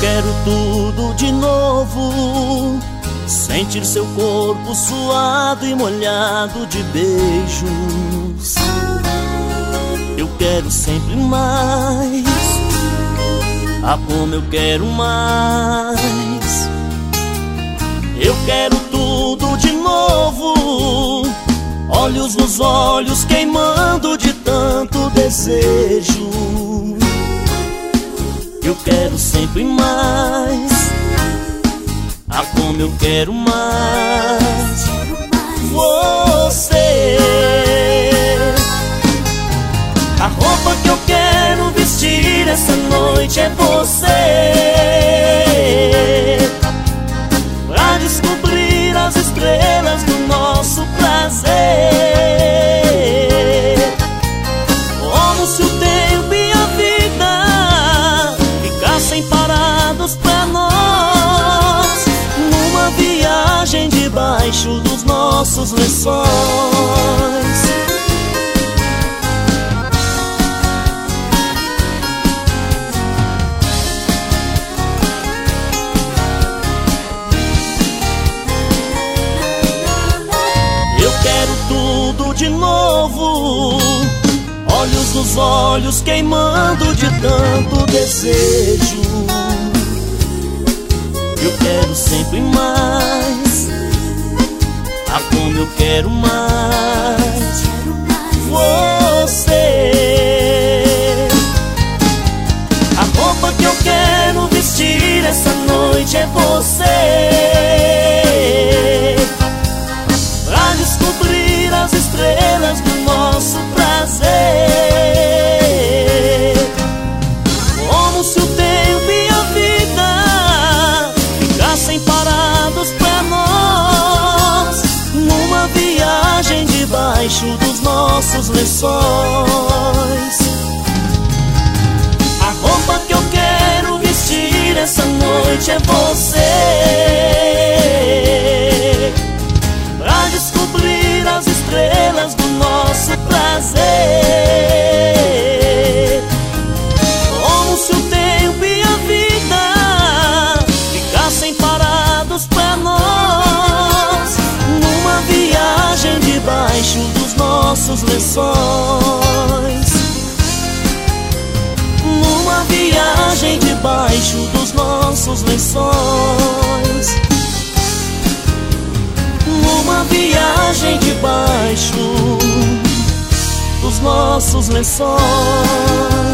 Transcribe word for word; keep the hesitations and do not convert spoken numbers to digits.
quero tudo de novo, sentir seu corpo suado e molhado de beijos. Eu quero sempre mais, ah, como eu quero mais. Eu quero tudo de novo, olhos nos olhos queimando de tanto desejo. Eu quero sempre mais, ah, como eu quero mais você. A roupa que eu quero vestir essa noite é você, pra descobrir as estrelas do nosso prazer. Como se o tempo e a vida ficassem parados pra nós, numa viagem debaixo dos nossos lençóis. Eu quero tudo de novo, olhos nos olhos queimando de tanto desejo. Eu quero sempre mais, ah, como eu quero mais você. A roupa que eu quero vestir essa noite é você, pra descobrir as estrelas do nosso prazer. Como se o tempo e a vida ficassem parados pra nós, numa viagem debaixo dos nossos lençóis. A roupa que eu quero vestir essa noite é você, pra descobrir as estrelas do nosso prazer. Como se o tempo e a vida ficassem parados pra nós, numa viagem debaixo dos nossos lençóis. Numa viagem debaixo dos nossos lençóis. Numa viagem debaixo dos nossos lençóis.